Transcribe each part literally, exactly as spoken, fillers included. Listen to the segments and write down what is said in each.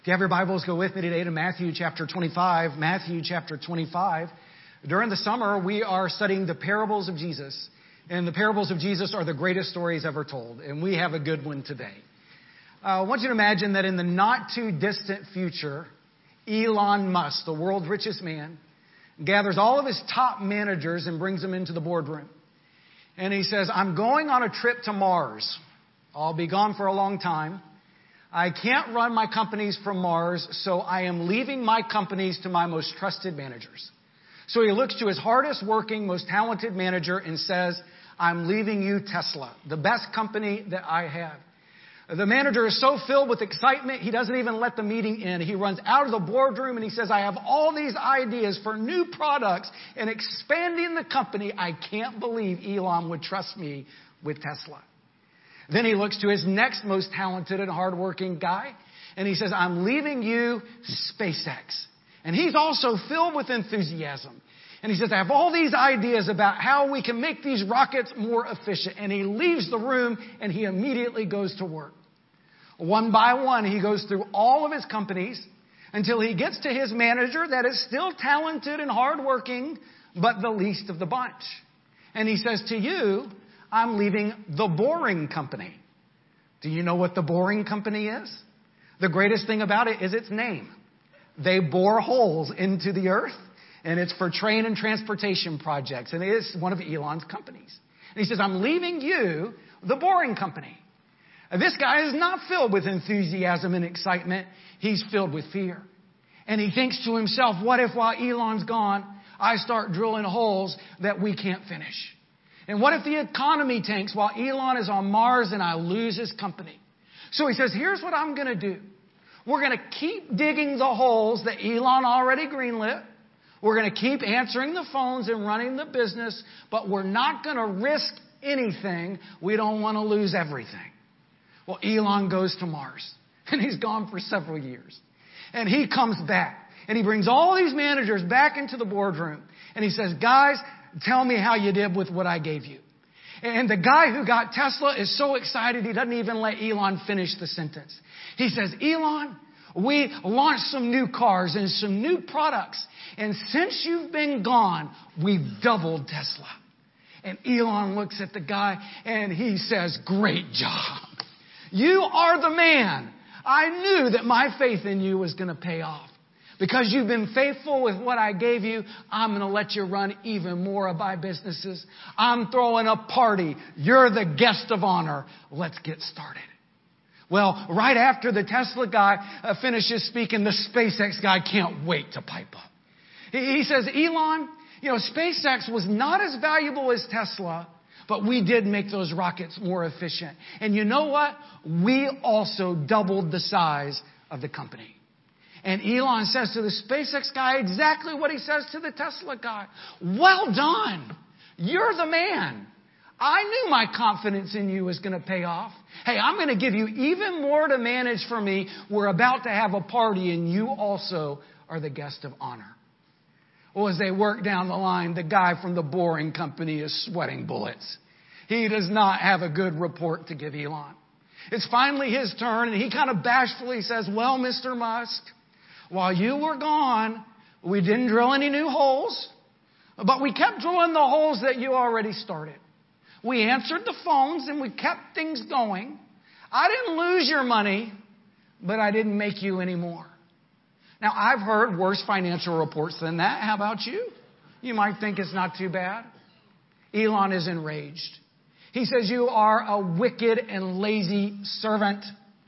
If you have your Bibles, go with me today to Matthew chapter twenty-five. Matthew chapter twenty-five. During the summer, we are studying the parables of Jesus. And the parables of Jesus are the greatest stories ever told. And we have a good one today. Uh, I want you to imagine that in the not too distant future, Elon Musk, the world's richest man, gathers all of his top managers and brings them into the boardroom. And he says, I'm going on a trip to Mars. I'll be gone for a long time. I can't run my companies from Mars, so I am leaving my companies to my most trusted managers. So he looks to his hardest working, most talented manager and says, I'm leaving you Tesla, the best company that I have. The manager is so filled with excitement, he doesn't even let the meeting end. He runs out of the boardroom and he says, I have all these ideas for new products and expanding the company. I can't believe Elon would trust me with Tesla. Then he looks to his next most talented and hardworking guy, and he says, I'm leaving you SpaceX. And he's also filled with enthusiasm. And he says, I have all these ideas about how we can make these rockets more efficient. And he leaves the room, and he immediately goes to work. One by one, he goes through all of his companies until he gets to his manager that is still talented and hardworking, but the least of the bunch. And he says, to you, I'm leaving the Boring Company. Do you know what the Boring Company is? The greatest thing about it is its name. They bore holes into the earth, and it's for train and transportation projects, and it is one of Elon's companies. And he says, I'm leaving you the Boring Company. And this guy is not filled with enthusiasm and excitement. He's filled with fear. And he thinks to himself, what if while Elon's gone, I start drilling holes that we can't finish? And what if the economy tanks while Elon is on Mars and I lose his company? So he says, here's what I'm going to do. We're going to keep digging the holes that Elon already greenlit. We're going to keep answering the phones and running the business, but we're not going to risk anything. We don't want to lose everything. Well, Elon goes to Mars, and he's gone for several years. And he comes back, and he brings all these managers back into the boardroom, and he says, guys, tell me how you did with what I gave you. And the guy who got Tesla is so excited he doesn't even let Elon finish the sentence. He says, Elon, we launched some new cars and some new products. And since you've been gone, we've doubled Tesla. And Elon looks at the guy and he says, great job. You are the man. I knew that my faith in you was going to pay off. Because you've been faithful with what I gave you, I'm going to let you run even more of my businesses. I'm throwing a party. You're the guest of honor. Let's get started. Well, right after the Tesla guy uh, finishes speaking, the SpaceX guy can't wait to pipe up. He, he says, Elon, you know, SpaceX was not as valuable as Tesla, but we did make those rockets more efficient. And you know what? We also doubled the size of the company. And Elon says to the SpaceX guy exactly what he says to the Tesla guy. Well done. You're the man. I knew my confidence in you was going to pay off. Hey, I'm going to give you even more to manage for me. We're about to have a party and you also are the guest of honor. Well, as they work down the line, the guy from the Boring Company is sweating bullets. He does not have a good report to give Elon. It's finally his turn and he kind of bashfully says, well, Mister Musk, while you were gone, we didn't drill any new holes, but we kept drilling the holes that you already started. We answered the phones and we kept things going. I didn't lose your money, but I didn't make you any more. Now, I've heard worse financial reports than that. How about you? You might think it's not too bad. Elon is enraged. He says, you are a wicked and lazy servant.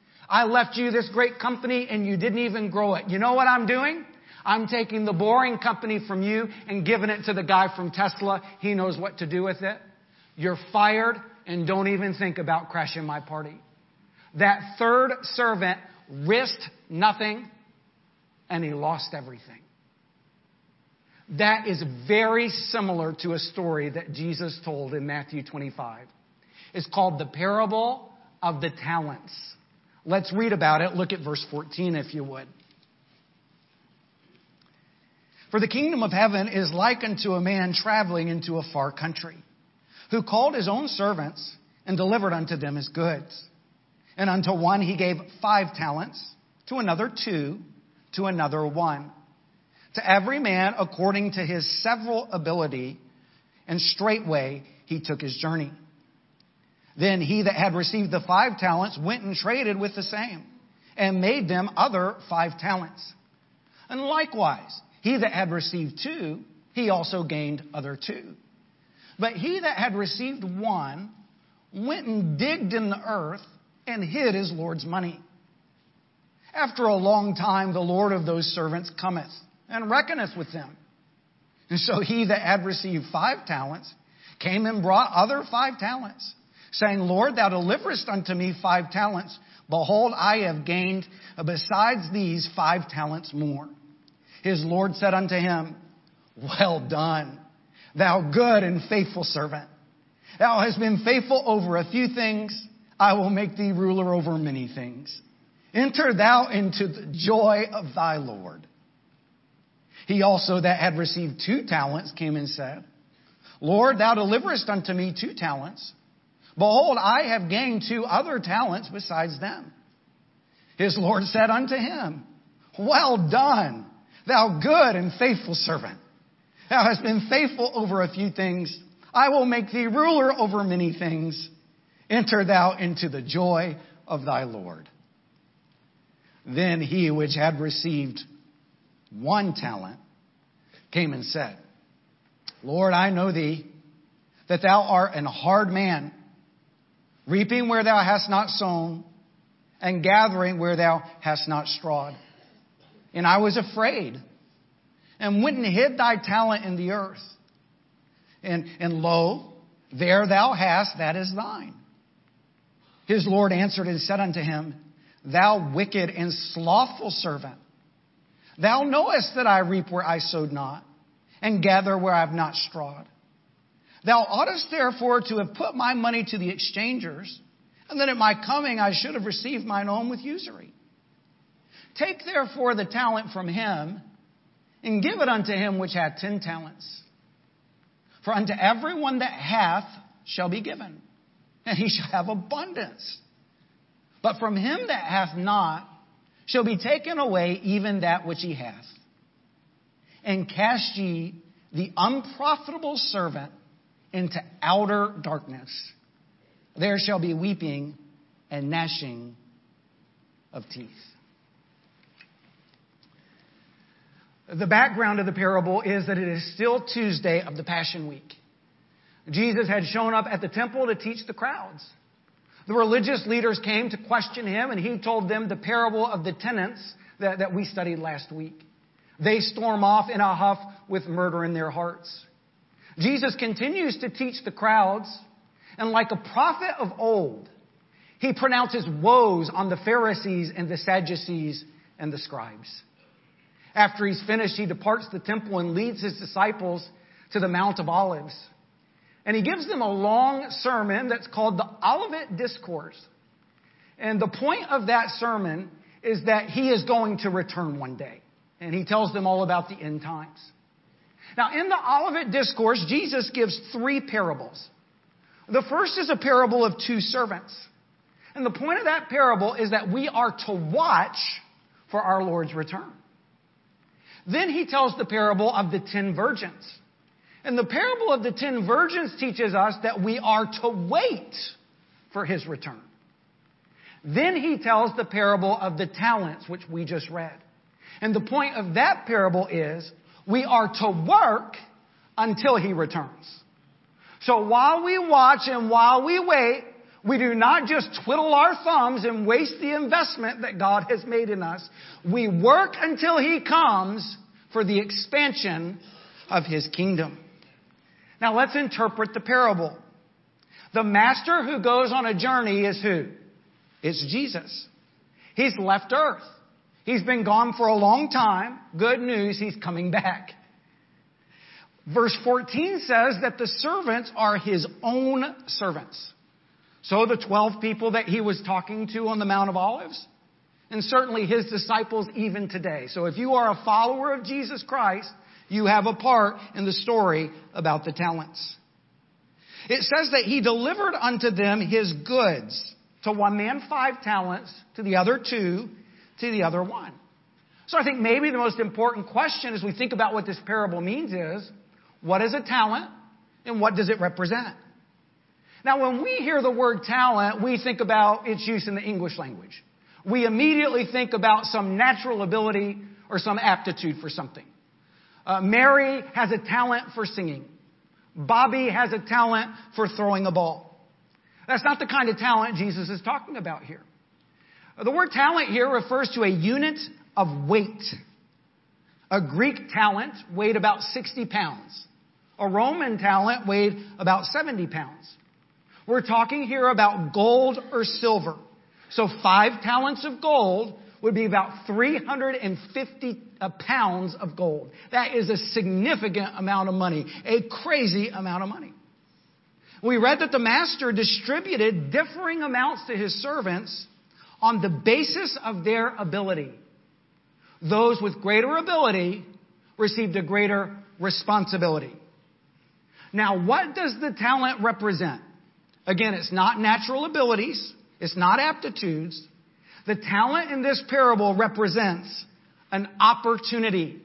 I left you this great company and you didn't even grow it. You know what I'm doing? I'm taking the Boring Company from you and giving it to the guy from Tesla. He knows what to do with it. You're fired and don't even think about crashing my party. That third servant risked nothing and he lost everything. That is very similar to a story that Jesus told in Matthew twenty-five. It's called the parable of the talents. Let's read about it. Look at verse fourteen, if you would. For the kingdom of heaven is like unto a man traveling into a far country, who called his own servants and delivered unto them his goods. And unto one he gave five talents, to another two, to another one. To every man according to his several ability, and straightway he took his journey. Then he that had received the five talents went and traded with the same, and made them other five talents. And likewise, he that had received two, he also gained other two. But he that had received one went and digged in the earth and hid his Lord's money. After a long time, the Lord of those servants cometh and reckoneth with them. And so he that had received five talents came and brought other five talents, saying, Lord, thou deliverest unto me five talents. Behold, I have gained besides these five talents more. His Lord said unto him, Well done, thou good and faithful servant. Thou hast been faithful over a few things. I will make thee ruler over many things. Enter thou into the joy of thy Lord. He also that had received two talents came and said, Lord, thou deliverest unto me two talents. Behold, I have gained two other talents besides them. His Lord said unto him, Well done, thou good and faithful servant. Thou hast been faithful over a few things. I will make thee ruler over many things. Enter thou into the joy of thy Lord. Then he which had received one talent came and said, Lord, I know thee, that thou art an hard man, reaping where thou hast not sown, and gathering where thou hast not strawed. And I was afraid, and went and hid thy talent in the earth. And, and lo, there thou hast, that is thine. His Lord answered and said unto him, Thou wicked and slothful servant, thou knowest that I reap where I sowed not, and gather where I have not strawed. Thou oughtest therefore to have put my money to the exchangers, and that at my coming I should have received mine own with usury. Take therefore the talent from him, and give it unto him which hath ten talents. For unto every one that hath shall be given, and he shall have abundance. But from him that hath not shall be taken away even that which he hath. And cast ye the unprofitable servant into outer darkness. There shall be weeping and gnashing of teeth. The background of the parable is that it is still Tuesday of the Passion Week. Jesus had shown up at the temple to teach the crowds. The religious leaders came to question him, and he told them the parable of the tenants that, that we studied last week. They storm off in a huff with murder in their hearts. Jesus continues to teach the crowds, and like a prophet of old, he pronounces woes on the Pharisees and the Sadducees and the scribes. After he's finished, he departs the temple and leads his disciples to the Mount of Olives. And he gives them a long sermon that's called the Olivet Discourse. And the point of that sermon is that he is going to return one day. And he tells them all about the end times. Now, in the Olivet Discourse, Jesus gives three parables. The first is a parable of two servants. And the point of that parable is that we are to watch for our Lord's return. Then he tells the parable of the ten virgins. And the parable of the ten virgins teaches us that we are to wait for his return. Then he tells the parable of the talents, which we just read. And the point of that parable is we are to work until he returns. So while we watch and while we wait, we do not just twiddle our thumbs and waste the investment that God has made in us. We work until he comes for the expansion of his kingdom. Now let's interpret the parable. The master who goes on a journey is who? It's Jesus. He's left earth. He's been gone for a long time. Good news, he's coming back. Verse fourteen says that the servants are his own servants. So the twelve people that he was talking to on the Mount of Olives, and certainly his disciples even today. So if you are a follower of Jesus Christ, you have a part in the story about the talents. It says that he delivered unto them his goods. To one man five talents, to the other two, to the other one. So I think maybe the most important question as we think about what this parable means is, what is a talent and what does it represent? Now, when we hear the word talent, we think about its use in the English language. We immediately think about some natural ability or some aptitude for something. Uh, Mary has a talent for singing. Bobby has a talent for throwing a ball. That's not the kind of talent Jesus is talking about here. The word talent here refers to a unit of weight. A Greek talent weighed about sixty pounds. A Roman talent weighed about seventy pounds. We're talking here about gold or silver. So five talents of gold would be about three hundred fifty pounds of gold. That is a significant amount of money, a crazy amount of money. We read that the master distributed differing amounts to his servants on the basis of their ability. Those with greater ability received a greater responsibility. Now, what does the talent represent? Again, it's not natural abilities. It's not aptitudes. The talent in this parable represents an opportunity.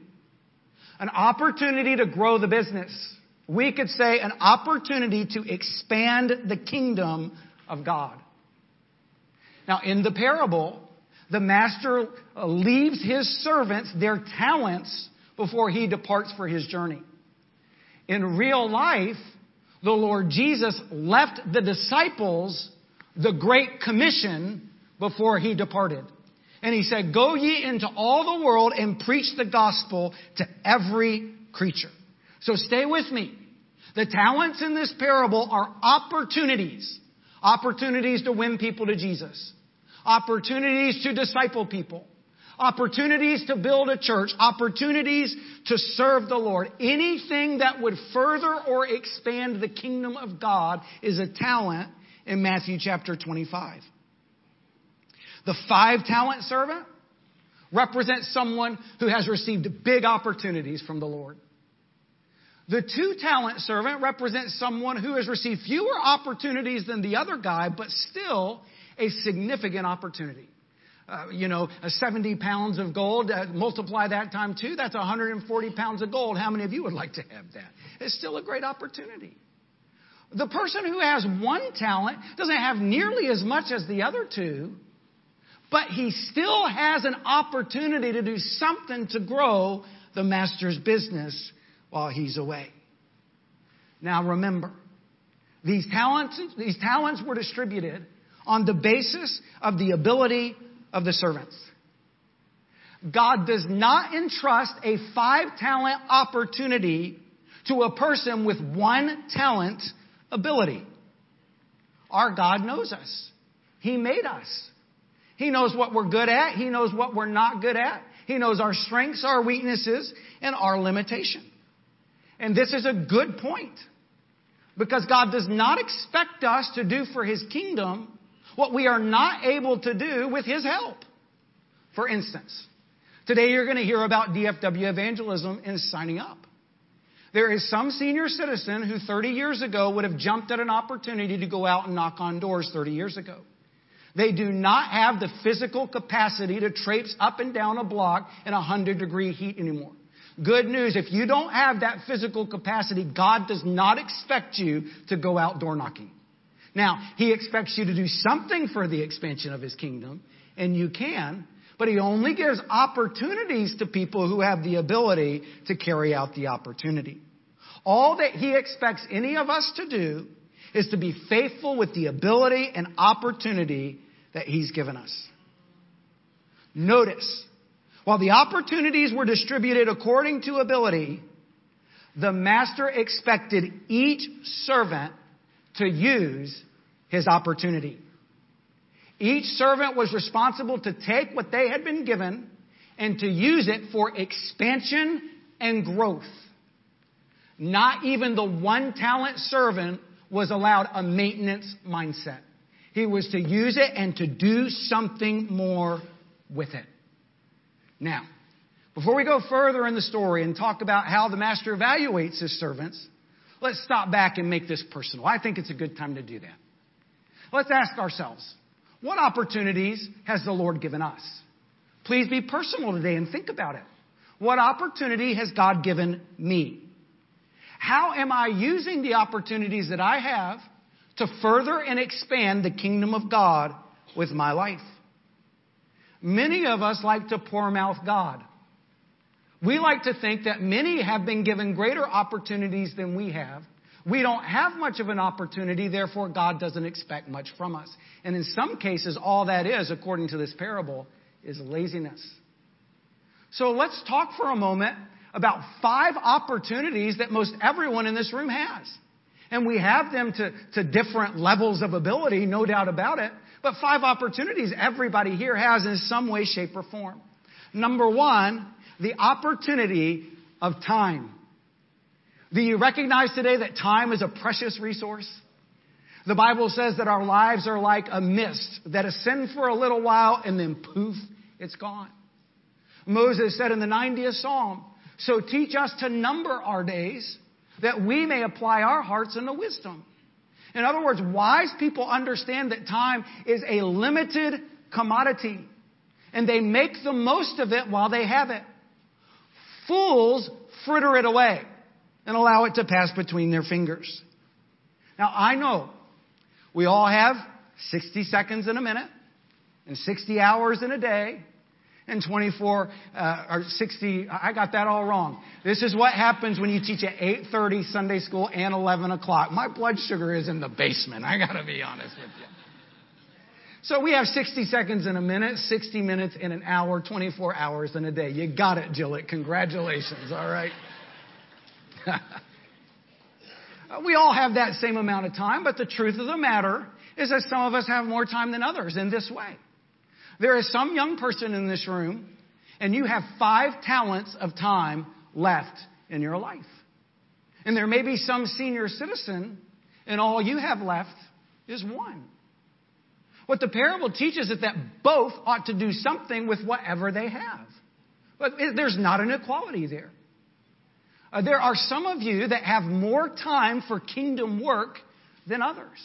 An opportunity to grow the business. We could say an opportunity to expand the kingdom of God. Now, in the parable, the master leaves his servants their talents before he departs for his journey. In real life, the Lord Jesus left the disciples the Great Commission before he departed. And he said, go ye into all the world and preach the gospel to every creature. So stay with me. The talents in this parable are opportunities. Opportunities to win people to Jesus. Opportunities to disciple people. Opportunities to build a church. Opportunities to serve the Lord. Anything that would further or expand the kingdom of God is a talent in Matthew chapter twenty-five. The five talent servant represents someone who has received big opportunities from the Lord. The two talent servant represents someone who has received fewer opportunities than the other guy, but still a significant opportunity. Uh, you know, a seventy pounds of gold, uh, multiply that time two, that's one hundred forty pounds of gold. How many of you would like to have that? It's still a great opportunity. The person who has one talent doesn't have nearly as much as the other two, but he still has an opportunity to do something to grow the master's business while he's away. Now remember, these talents, these talents were distributed on the basis of the ability of the servants. God does not entrust a five-talent opportunity to a person with one talent ability. Our God knows us. He made us. He knows what we're good at. He knows what we're not good at. He knows our strengths, our weaknesses, and our limitation. And this is a good point. Because God does not expect us to do for His kingdom what we are not able to do with His help. For instance, today you're going to hear about D F W evangelism and signing up. There is some senior citizen who thirty years ago would have jumped at an opportunity to go out and knock on doors thirty years ago. They do not have the physical capacity to traipse up and down a block in one hundred degree heat anymore. Good news, if you don't have that physical capacity, God does not expect you to go out door knocking. Now, He expects you to do something for the expansion of His kingdom, and you can, but He only gives opportunities to people who have the ability to carry out the opportunity. All that He expects any of us to do is to be faithful with the ability and opportunity that He's given us. Notice, while the opportunities were distributed according to ability, the master expected each servant to use his opportunity. Each servant was responsible to take what they had been given and to use it for expansion and growth. Not even the one talent servant was allowed a maintenance mindset. He was to use it and to do something more with it. Now, before we go further in the story and talk about how the master evaluates his servants, let's stop back and make this personal. I think it's a good time to do that. Let's ask ourselves, what opportunities has the Lord given us? Please be personal today and think about it. What opportunity has God given me? How am I using the opportunities that I have to further and expand the kingdom of God with my life? Many of us like to poor mouth God. We like to think that many have been given greater opportunities than we have. We don't have much of an opportunity, therefore God doesn't expect much from us. And in some cases, all that is, according to this parable, is laziness. So let's talk for a moment about five opportunities that most everyone in this room has. And we have them to, to different levels of ability, no doubt about it. But five opportunities everybody here has in some way, shape, or form. Number one, the opportunity of time. Do you recognize today that time is a precious resource? The Bible says that our lives are like a mist that ascend for a little while and then poof, it's gone. Moses said in the ninetieth Psalm, so teach us to number our days that we may apply our hearts unto wisdom. In other words, wise people understand that time is a limited commodity and they make the most of it while they have it. Fools fritter it away and allow it to pass between their fingers. Now, I know we all have sixty seconds in a minute and sixty hours in a day and twenty-four uh, or sixty. I got that all wrong. This is what happens when you teach at eight thirty Sunday school and eleven o'clock. My blood sugar is in the basement. I got to be honest with you. So we have sixty seconds in a minute, sixty minutes in an hour, twenty-four hours in a day. You got it, Jillett. Congratulations. All right. We all have that same amount of time, but the truth of the matter is that some of us have more time than others in this way. There is some young person in this room, and you have five talents of time left in your life. And there may be some senior citizen, and all you have left is one. What the parable teaches is that both ought to do something with whatever they have. But there's not an equality there. Uh, there are some of you that have more time for kingdom work than others.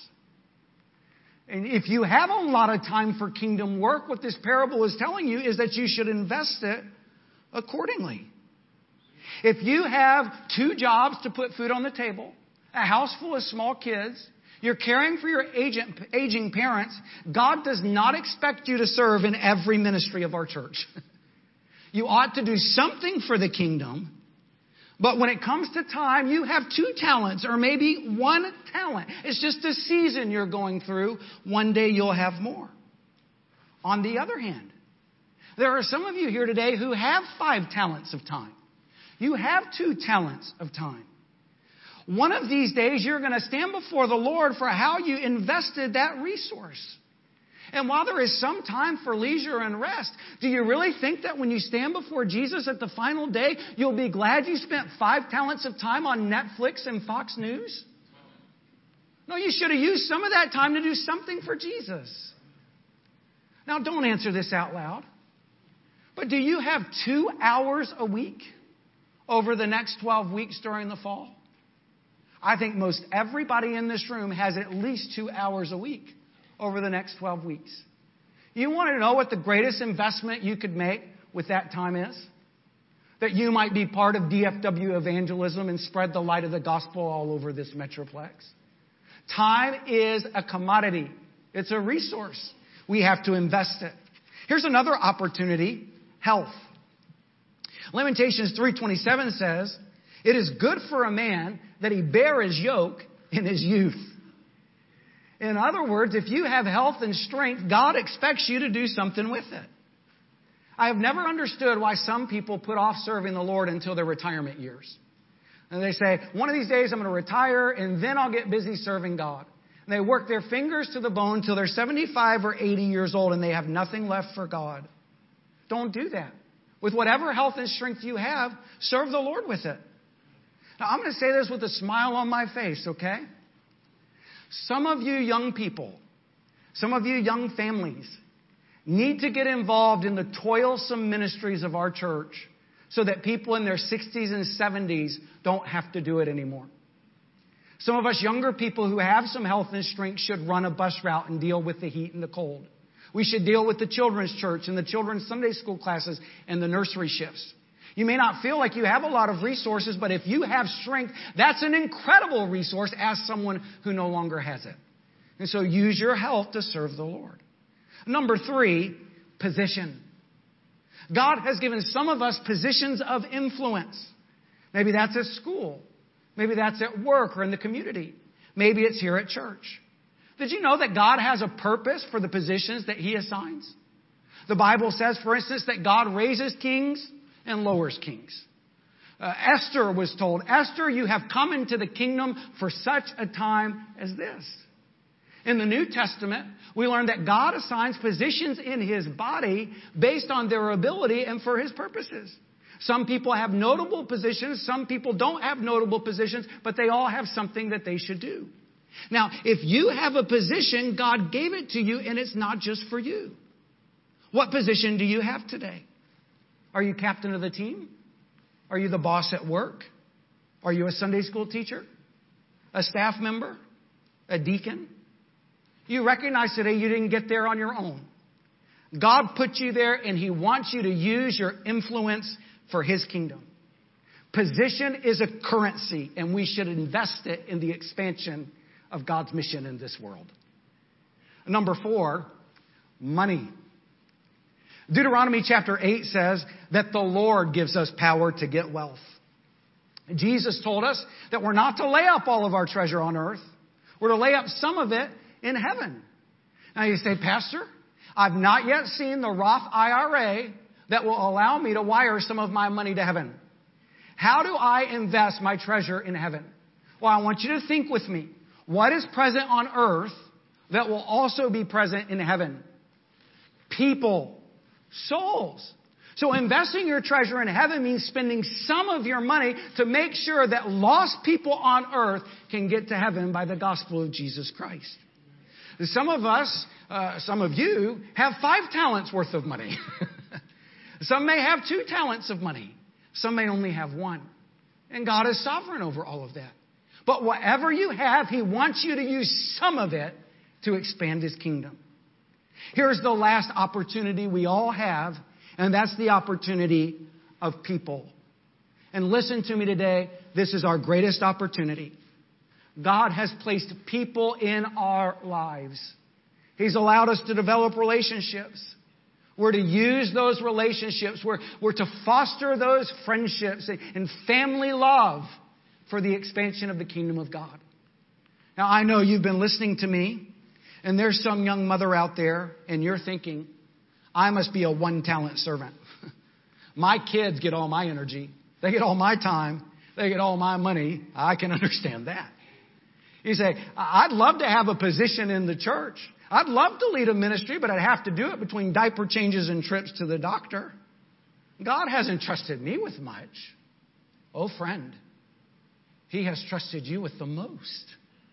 And if you have a lot of time for kingdom work, what this parable is telling you is that you should invest it accordingly. If you have two jobs to put food on the table, a house full of small kids, you're caring for your aging, aging parents, God does not expect you to serve in every ministry of our church. You ought to do something for the kingdom. But when it comes to time, you have two talents or maybe one talent. It's just a season you're going through. One day you'll have more. On the other hand, there are some of you here today who have five talents of time. You have two talents of time. One of these days you're going to stand before the Lord for how you invested that resource. And while there is some time for leisure and rest, do you really think that when you stand before Jesus at the final day, you'll be glad you spent five talents of time on Netflix and Fox News? No, you should have used some of that time to do something for Jesus. Now, don't answer this out loud. But do you have two hours a week over the next twelve weeks during the fall? I think most everybody in this room has at least two hours a week over the next twelve weeks. You want to know what the greatest investment you could make with that time is? That you might be part of D F W evangelism and spread the light of the gospel all over this metroplex. Time is a commodity. It's a resource. We have to invest it. Here's another opportunity, health. Lamentations three twenty-seven says, it is good for a man that he bear his yoke in his youth. In other words, if you have health and strength, God expects you to do something with it. I have never understood why some people put off serving the Lord until their retirement years. And they say, one of these days I'm going to retire and then I'll get busy serving God. And they work their fingers to the bone till they're seventy-five or eighty years old and they have nothing left for God. Don't do that. With whatever health and strength you have, serve the Lord with it. Now, I'm going to say this with a smile on my face, okay? Some of you young people, some of you young families need to get involved in the toilsome ministries of our church so that people in their sixties and seventies don't have to do it anymore. Some of us younger people who have some health and strength should run a bus route and deal with the heat and the cold. We should deal with the children's church and the children's Sunday school classes and the nursery shifts. You may not feel like you have a lot of resources, but if you have strength, that's an incredible resource. Ask someone who no longer has it. And so use your health to serve the Lord. Number three, position. God has given some of us positions of influence. Maybe that's at school. Maybe that's at work or in the community. Maybe it's here at church. Did you know that God has a purpose for the positions that He assigns? The Bible says, for instance, that God raises kings and lowers kings. Uh, Esther was told, Esther, you have come into the kingdom for such a time as this. In the New Testament, we learn that God assigns positions in His body based on their ability and for His purposes. Some people have notable positions. Some people don't have notable positions, but they all have something that they should do. Now, if you have a position, God gave it to you, and it's not just for you. What position do you have today? Are you captain of the team? Are you the boss at work? Are you a Sunday school teacher? A staff member? A deacon? You recognize today you didn't get there on your own. God put you there, and He wants you to use your influence for His kingdom. Position is a currency, and we should invest it in the expansion of God's mission in this world. Number four, money. Deuteronomy chapter eight says that the Lord gives us power to get wealth. Jesus told us that we're not to lay up all of our treasure on earth. We're to lay up some of it in heaven. Now you say, Pastor, I've not yet seen the Roth I R A that will allow me to wire some of my money to heaven. How do I invest my treasure in heaven? Well, I want you to think with me. What is present on earth that will also be present in heaven? People. Souls. So investing your treasure in heaven means spending some of your money to make sure that lost people on earth can get to heaven by the gospel of Jesus Christ. Some of us, uh, some of you, have five talents worth of money. Some may have two talents of money. Some may only have one. And God is sovereign over all of that. But whatever you have, He wants you to use some of it to expand His kingdom. Here's the last opportunity we all have, and that's the opportunity of people. And listen to me today, this is our greatest opportunity. God has placed people in our lives. He's allowed us to develop relationships. We're to use those relationships. We're, we're to foster those friendships and family love for the expansion of the kingdom of God. Now, I know you've been listening to me. And there's some young mother out there, and you're thinking, I must be a one-talent servant. My kids get all my energy. They get all my time. They get all my money. I can understand that. You say, I'd love to have a position in the church. I'd love to lead a ministry, but I'd have to do it between diaper changes and trips to the doctor. God hasn't trusted me with much. Oh, friend, He has trusted you with the most.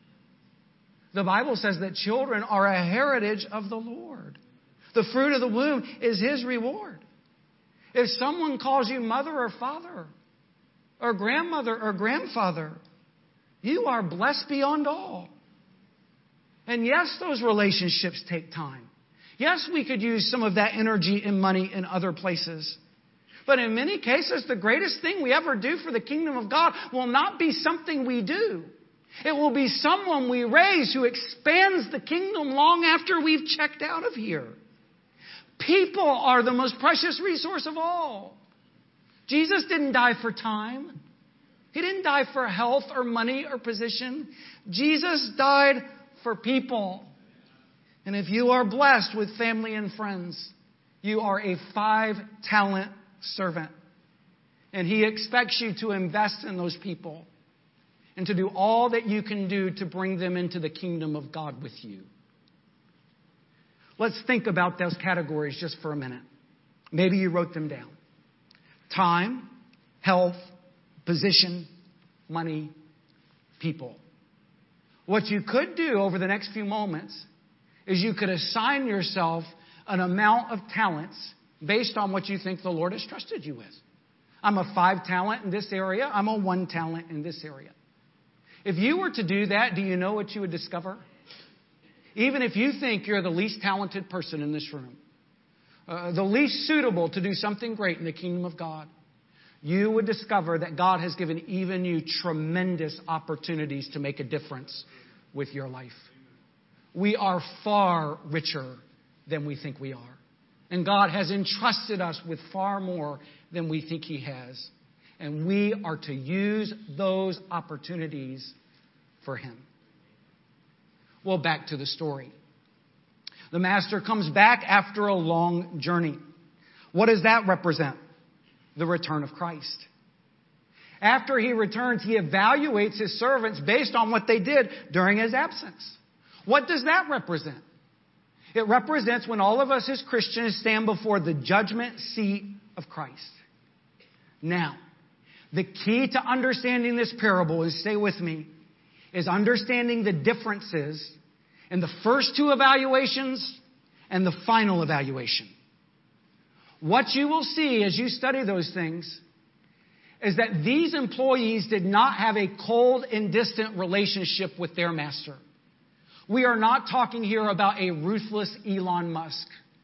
The Bible says that children are a heritage of the Lord. The fruit of the womb is His reward. If someone calls you mother or father, or grandmother or grandfather, you are blessed beyond all. And yes, those relationships take time. Yes, we could use some of that energy and money in other places. But in many cases, the greatest thing we ever do for the kingdom of God will not be something we do. It will be someone we raise who expands the kingdom long after we've checked out of here. People are the most precious resource of all. Jesus didn't die for time. He didn't die for health or money or position. Jesus died for people. And if you are blessed with family and friends, you are a five-talent servant. And He expects you to invest in those people and to do all that you can do to bring them into the kingdom of God with you. Let's think about those categories just for a minute. Maybe you wrote them down. Time, health, position, money, people. What you could do over the next few moments is you could assign yourself an amount of talents based on what you think the Lord has trusted you with. I'm a five talent in this area. I'm a one talent in this area. If you were to do that, do you know what you would discover? even if you think you're the least talented person in this room, uh, the least suitable to do something great in the kingdom of God, you would discover that God has given even you tremendous opportunities to make a difference with your life. We are far richer than we think we are. And God has entrusted us with far more than we think He has. And we are to use those opportunities for Him. Well, back to the story. The master comes back after a long journey. What does that represent? The return of Christ. After He returns, He evaluates His servants based on what they did during His absence. What does that represent? It represents when all of us as Christians stand before the judgment seat of Christ. Now, the key to understanding this parable, is stay with me, is understanding the differences in the first two evaluations and the final evaluation. What you will see as you study those things is that these employees did not have a cold and distant relationship with their master. We are not talking here about a ruthless Elon Musk.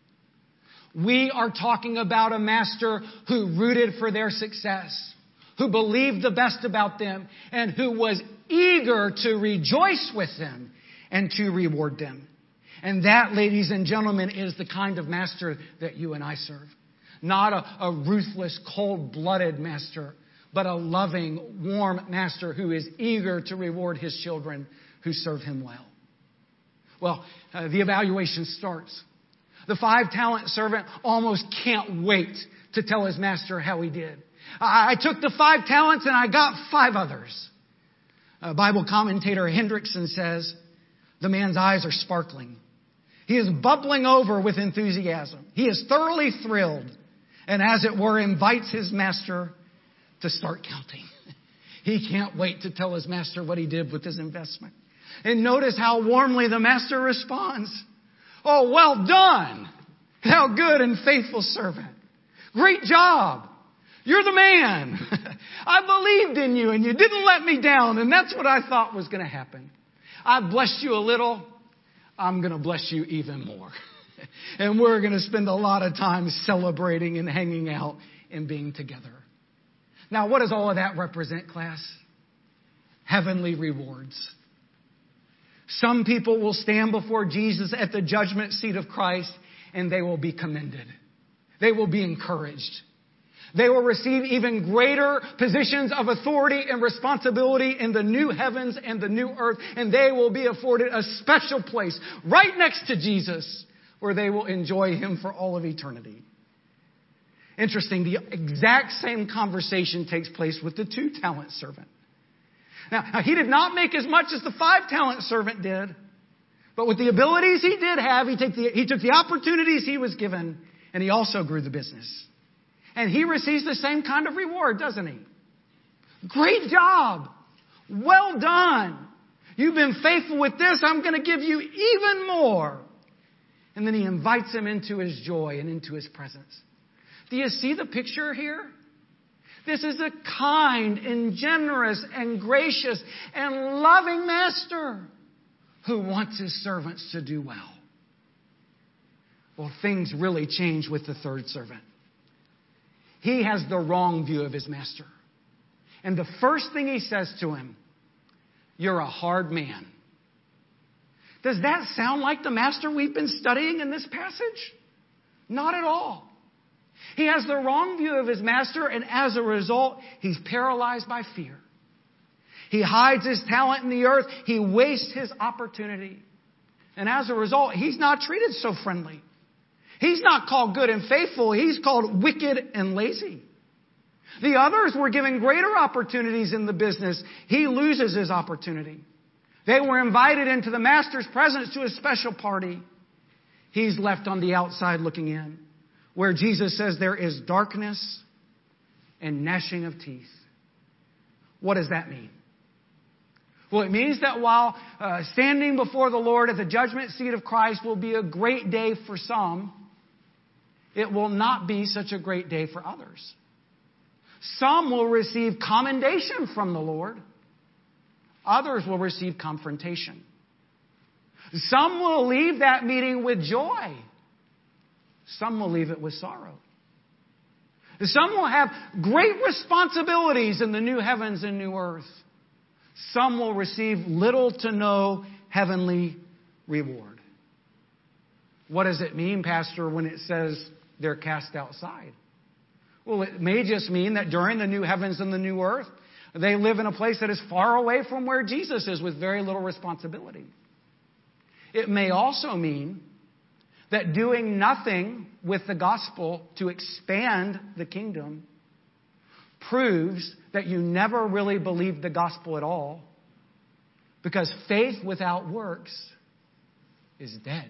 We are talking about a master who rooted for their success, who believed the best about them, and who was eager to rejoice with them and to reward them. And that, ladies and gentlemen, is the kind of master that you and I serve. Not a, a ruthless, cold-blooded master, but a loving, warm master who is eager to reward His children who serve Him well. Well, uh, the evaluation starts. The five-talent servant almost can't wait to tell his master how he did. I, I took the five talents and I got five others. Uh, Bible commentator Hendrickson says, the man's eyes are sparkling. He is bubbling over with enthusiasm. He is thoroughly thrilled and, as it were, invites his master to start counting. He can't wait to tell his master what he did with his investment. And notice how warmly the master responds. Oh, well done, thou good and faithful servant. Great job. You're the man. I believed in you and you didn't let me down. And that's what I thought was going to happen. I blessed you a little. I'm going to bless you even more. And we're going to spend a lot of time celebrating and hanging out and being together. Now, what does all of that represent, class? Heavenly rewards. Some people will stand before Jesus at the judgment seat of Christ and they will be commended. They will be encouraged. They will receive even greater positions of authority and responsibility in the new heavens and the new earth. And they will be afforded a special place right next to Jesus where they will enjoy Him for all of eternity. Interesting, the exact same conversation takes place with the two-talent servant. Now, now, he did not make as much as the five-talent servant did. But with the abilities he did have, he took, the, he took the opportunities he was given, and he also grew the business. And he receives the same kind of reward, doesn't he? Great job. Well done. You've been faithful with this. I'm going to give you even more. And then he invites him into his joy and into his presence. Do you see the picture here? This is a kind and generous and gracious and loving master who wants his servants to do well. Well, things really change with the third servant. He has the wrong view of his master. And the first thing he says to him, you're a hard man. Does that sound like the master we've been studying in this passage? Not at all. He has the wrong view of his master, and as a result, he's paralyzed by fear. He hides his talent in the earth. He wastes his opportunity. And as a result, he's not treated so friendly. He's not called good and faithful. He's called wicked and lazy. The others were given greater opportunities in the business. He loses his opportunity. They were invited into the master's presence to a special party. He's left on the outside looking in, where Jesus says there is darkness and gnashing of teeth. What does that mean? Well, it means that while uh, standing before the Lord at the judgment seat of Christ will be a great day for some, it will not be such a great day for others. Some will receive commendation from the Lord. Others will receive confrontation. Some will leave that meeting with joy. Some will leave it with sorrow. Some will have great responsibilities in the new heavens and new earth. Some will receive little to no heavenly reward. What does it mean, Pastor, when it says they're cast outside? Well, it may just mean that during the new heavens and the new earth, they live in a place that is far away from where Jesus is with very little responsibility. It may also mean that doing nothing with the gospel to expand the kingdom proves that you never really believed the gospel at all, because faith without works is dead.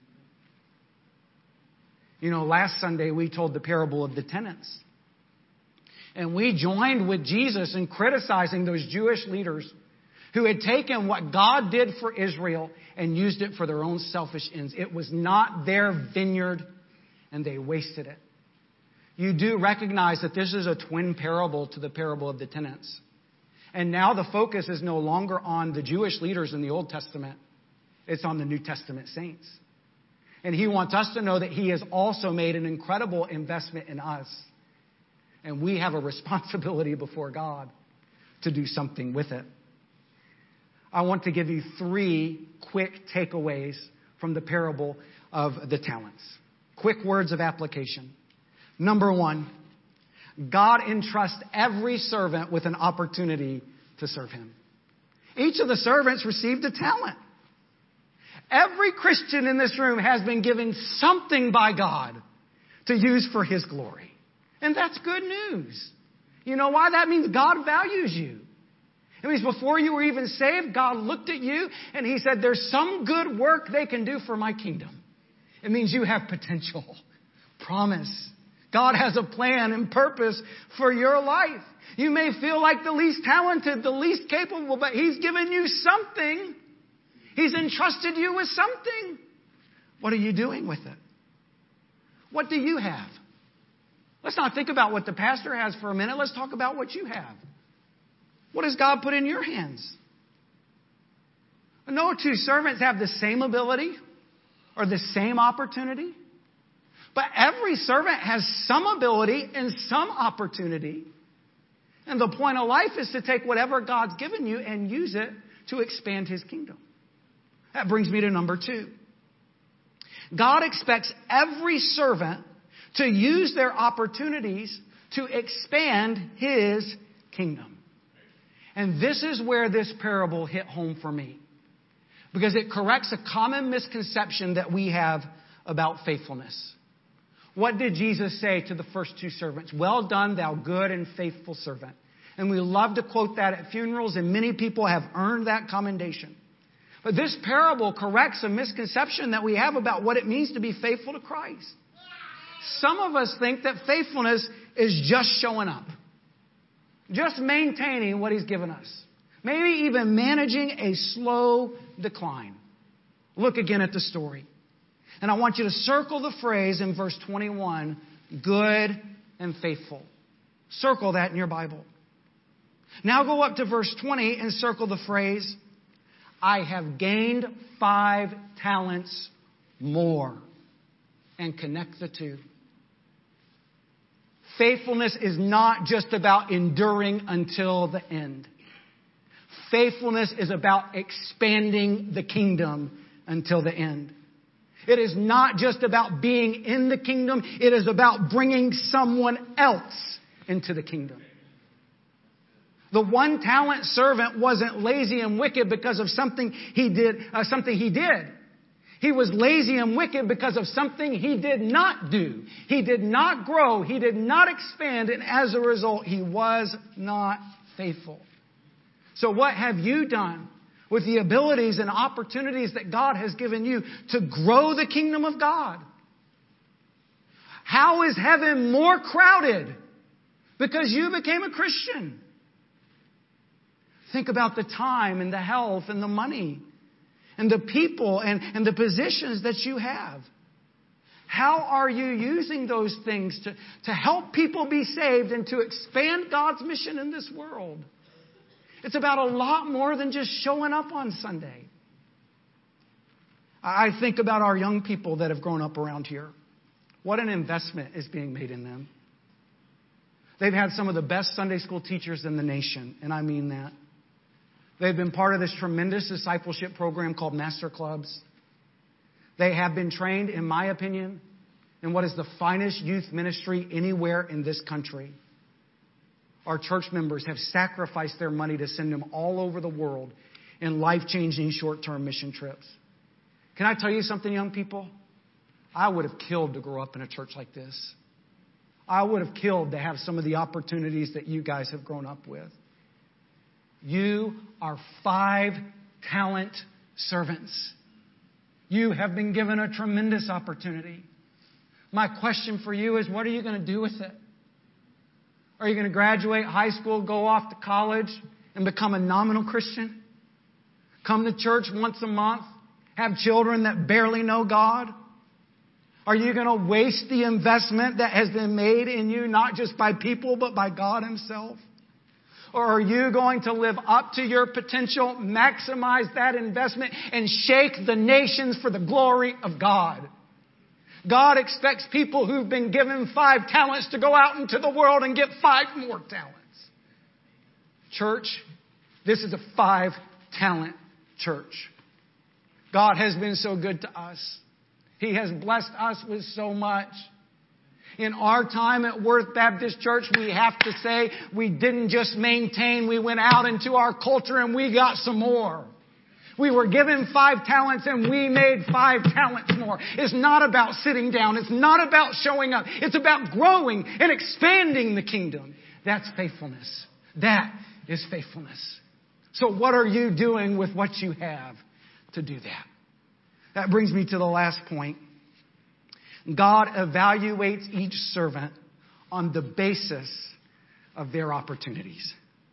You know, last Sunday we told the parable of the tenants. And we joined with Jesus in criticizing those Jewish leaders who had taken what God did for Israel and used it for their own selfish ends. It was not their vineyard, and they wasted it. You do recognize that this is a twin parable to the parable of the tenants. And now the focus is no longer on the Jewish leaders in the Old Testament. It's on the New Testament saints. And He wants us to know that He has also made an incredible investment in us. And we have a responsibility before God to do something with it. I want to give you three quick takeaways from the parable of the talents. Quick words of application. Number one, God entrusts every servant with an opportunity to serve Him. Each of the servants received a talent. Every Christian in this room has been given something by God to use for His glory. And that's good news. You know why? That means God values you. It means before you were even saved, God looked at you and He said, there's some good work they can do for my kingdom. It means you have potential, promise. God has a plan and purpose for your life. You may feel like the least talented, the least capable, but He's given you something. He's entrusted you with something. What are you doing with it? What do you have? Let's not think about what the pastor has for a minute. Let's talk about what you have. What has God put in your hands? No two servants have the same ability or the same opportunity. But every servant has some ability and some opportunity. And the point of life is to take whatever God's given you and use it to expand His kingdom. That brings me to number two. God expects every servant to use their opportunities to expand His kingdom. And this is where this parable hit home for me, because it corrects a common misconception that we have about faithfulness. What did Jesus say to the first two servants? Well done, thou good and faithful servant. And we love to quote that at funerals, and many people have earned that commendation. But this parable corrects a misconception that we have about what it means to be faithful to Christ. Some of us think that faithfulness is just showing up, just maintaining what He's given us, maybe even managing a slow decline. Look again at the story. And I want you to circle the phrase in verse twenty-one, good and faithful. Circle that in your Bible. Now go up to verse twenty and circle the phrase, I have gained five talents more. And connect the two. Faithfulness is not just about enduring until the end. Faithfulness is about expanding the kingdom until the end. It is not just about being in the kingdom. It is about bringing someone else into the kingdom. The one talent servant wasn't lazy and wicked because of something he did, uh, something he did. He was lazy and wicked because of something he did not do. He did not grow. He did not expand. And as a result, he was not faithful. So what have you done with the abilities and opportunities that God has given you to grow the kingdom of God? How is heaven more crowded because you became a Christian? Think about the time and the health and the money and the people and, and the positions that you have. How are you using those things to, to help people be saved and to expand God's mission in this world? It's about a lot more than just showing up on Sunday. I think about our young people that have grown up around here. What an investment is being made in them. They've had some of the best Sunday school teachers in the nation, and I mean that. They've been part of this tremendous discipleship program called Master Clubs. They have been trained, in my opinion, in what is the finest youth ministry anywhere in this country. Our church members have sacrificed their money to send them all over the world in life-changing short-term mission trips. Can I tell you something, young people? I would have killed to grow up in a church like this. I would have killed to have some of the opportunities that you guys have grown up with. You are five talent servants. You have been given a tremendous opportunity. My question for you is, what are you going to do with it? Are you going to graduate high school, go off to college, and become a nominal Christian? Come to church once a month? Have children that barely know God? Are you going to waste the investment that has been made in you, not just by people, but by God Himself? Or are you going to live up to your potential, maximize that investment, and shake the nations for the glory of God? God expects people who've been given five talents to go out into the world and get five more talents. Church, this is a five talent church. God has been so good to us. He has blessed us with so much. In our time at Worth Baptist Church, we have to say we didn't just maintain, we went out into our culture and we got some more. We were given five talents and we made five talents more. It's not about sitting down. It's not about showing up. It's about growing and expanding the kingdom. That's faithfulness. That is faithfulness. So what are you doing with what you have to do that? That brings me to the last point. God evaluates each servant on the basis of their opportunities.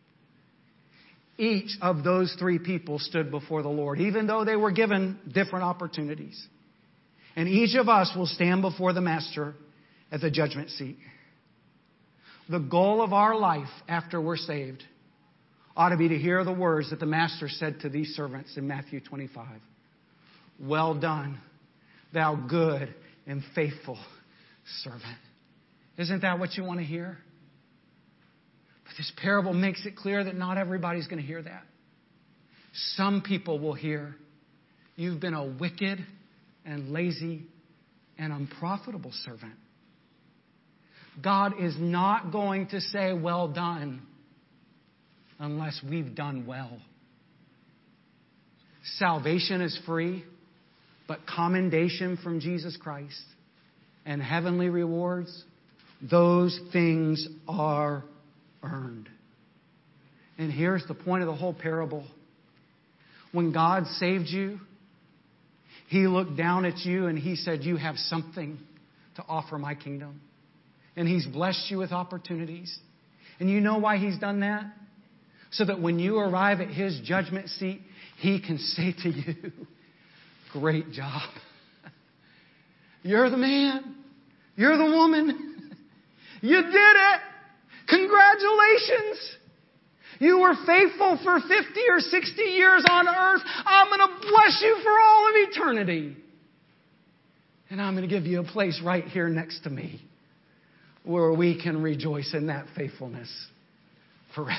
Each of those three people stood before the Lord, even though they were given different opportunities. And each of us will stand before the Master at the judgment seat. The goal of our life after we're saved ought to be to hear the words that the Master said to these servants in Matthew twenty-five. Well done, thou good and faithful servant. Isn't that what you want to hear? But this parable makes it clear that not everybody's going to hear that. Some people will hear, you've been a wicked and lazy and unprofitable servant. God is not going to say, well done, unless we've done well. Salvation is free, but commendation from Jesus Christ and heavenly rewards, those things are earned. And here's the point of the whole parable. When God saved you, He looked down at you and He said, you have something to offer my kingdom. And He's blessed you with opportunities. And you know why He's done that? So that when you arrive at His judgment seat, He can say to you, great job. You're the man. You're the woman. You did it. Congratulations. You were faithful for fifty or sixty years on earth. I'm going to bless you for all of eternity. And I'm going to give you a place right here next to me where we can rejoice in that faithfulness forever.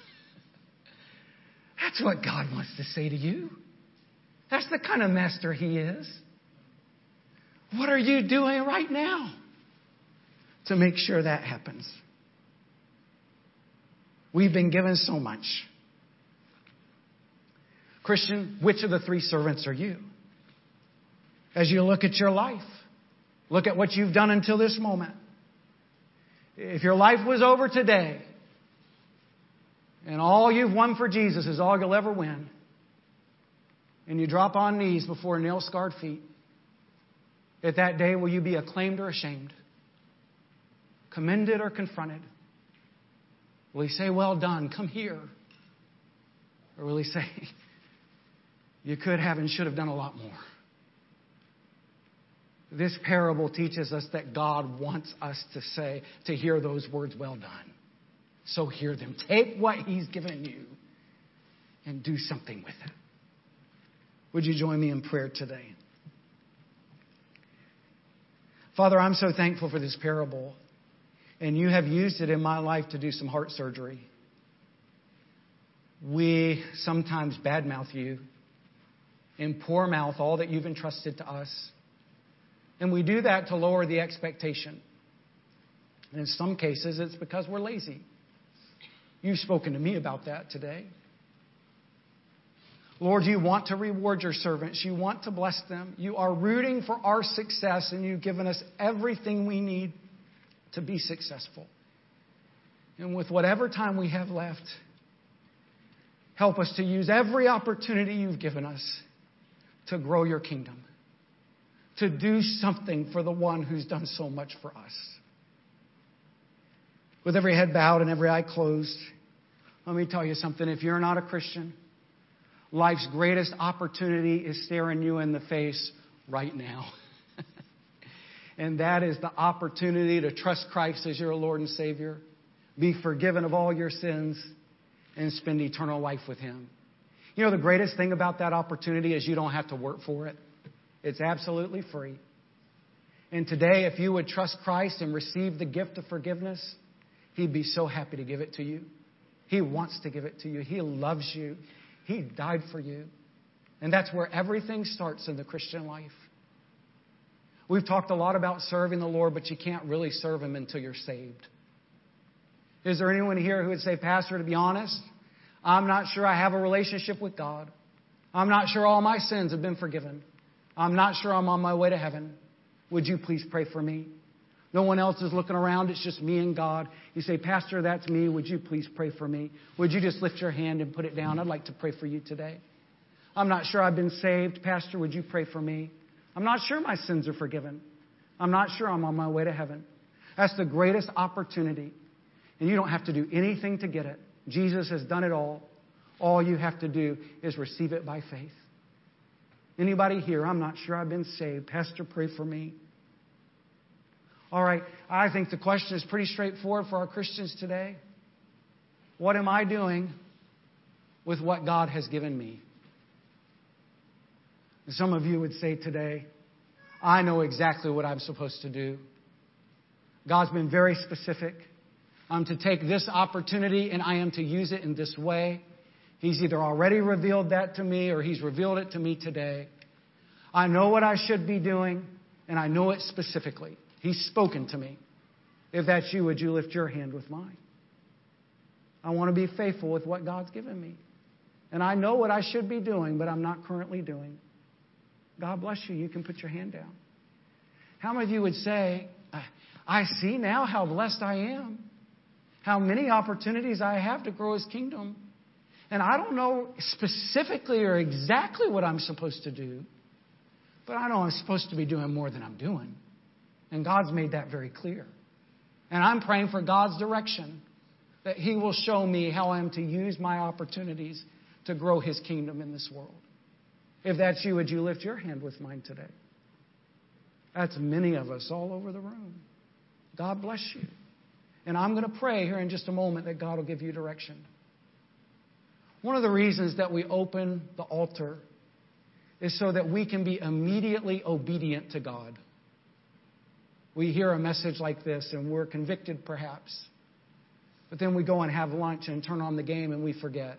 That's what God wants to say to you. That's the kind of master He is. What are you doing right now to make sure that happens? We've been given so much. Christian, which of the three servants are you? As you look at your life, look at what you've done until this moment. If your life was over today, and all you've won for Jesus is all you'll ever win, and you drop on knees before nail-scarred feet, at that day, will you be acclaimed or ashamed? Commended or confronted? Will He say, well done, come here? Or will He say, you could have and should have done a lot more? This parable teaches us that God wants us to say, to hear those words, well done. So hear them. Take what He's given you and do something with it. Would you join me in prayer today? Father, I'm so thankful for this parable. And you have used it in my life to do some heart surgery. We sometimes badmouth you and poor mouth all that you've entrusted to us. And we do that to lower the expectation. And in some cases, it's because we're lazy. You've spoken to me about that today. Lord, you want to reward your servants. You want to bless them. You are rooting for our success, and you've given us everything we need to be successful. And with whatever time we have left, help us to use every opportunity you've given us to grow your kingdom, to do something for the one who's done so much for us. With every head bowed and every eye closed, let me tell you something. If you're not a Christian, life's greatest opportunity is staring you in the face right now. And that is the opportunity to trust Christ as your Lord and Savior, be forgiven of all your sins, and spend eternal life with Him. You know, the greatest thing about that opportunity is you don't have to work for it. It's absolutely free. And today, if you would trust Christ and receive the gift of forgiveness, He'd be so happy to give it to you. He wants to give it to you. He loves you. He died for you. And that's where everything starts in the Christian life. We've talked a lot about serving the Lord, but you can't really serve Him until you're saved. Is there anyone here who would say, Pastor, to be honest, I'm not sure I have a relationship with God. I'm not sure all my sins have been forgiven. I'm not sure I'm on my way to heaven. Would you please pray for me? No one else is looking around. It's just me and God. You say, Pastor, that's me. Would you please pray for me? Would you just lift your hand and put it down? I'd like to pray for you today. I'm not sure I've been saved. Pastor, would you pray for me? I'm not sure my sins are forgiven. I'm not sure I'm on my way to heaven. That's the greatest opportunity. And you don't have to do anything to get it. Jesus has done it all. All you have to do is receive it by faith. Anybody here? I'm not sure I've been saved. Pastor, pray for me. All right. I think the question is pretty straightforward for our Christians today. What am I doing with what God has given me? Some of you would say today, I know exactly what I'm supposed to do. God's been very specific. I'm to take this opportunity and I am to use it in this way. He's either already revealed that to me or He's revealed it to me today. I know what I should be doing and I know it specifically. He's spoken to me. If that's you, would you lift your hand with mine? I want to be faithful with what God's given me. And I know what I should be doing, but I'm not currently doing. God bless you. You can put your hand down. How many of you would say, I see now how blessed I am, how many opportunities I have to grow His kingdom. And I don't know specifically or exactly what I'm supposed to do, but I know I'm supposed to be doing more than I'm doing. And God's made that very clear. And I'm praying for God's direction, that He will show me how I am to use my opportunities to grow His kingdom in this world. If that's you, would you lift your hand with mine today? That's many of us all over the room. God bless you. And I'm going to pray here in just a moment that God will give you direction. One of the reasons that we open the altar is so that we can be immediately obedient to God. We hear a message like this and we're convicted perhaps. But then we go and have lunch and turn on the game and we forget.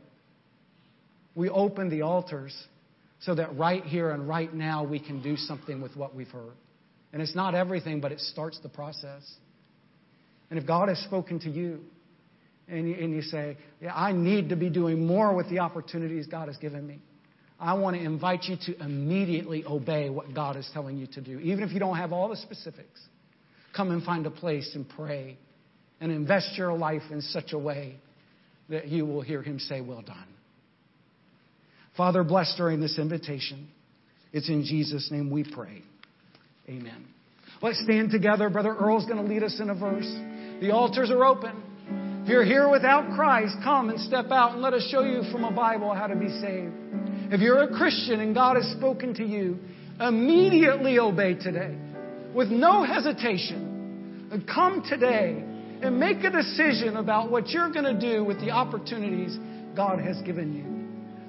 We open the altars so that right here and right now we can do something with what we've heard. And it's not everything, but it starts the process. And if God has spoken to you and you, and you say, yeah, I need to be doing more with the opportunities God has given me, I want to invite you to immediately obey what God is telling you to do. Even if you don't have all the specifics, come and find a place and pray and invest your life in such a way that you will hear Him say, well done. Father, bless during this invitation. It's in Jesus' name we pray. Amen. Let's stand together. Brother Earl's going to lead us in a verse. The altars are open. If you're here without Christ, come and step out and let us show you from a Bible how to be saved. If you're a Christian and God has spoken to you, immediately obey today with no hesitation. And come today and make a decision about what you're going to do with the opportunities God has given you.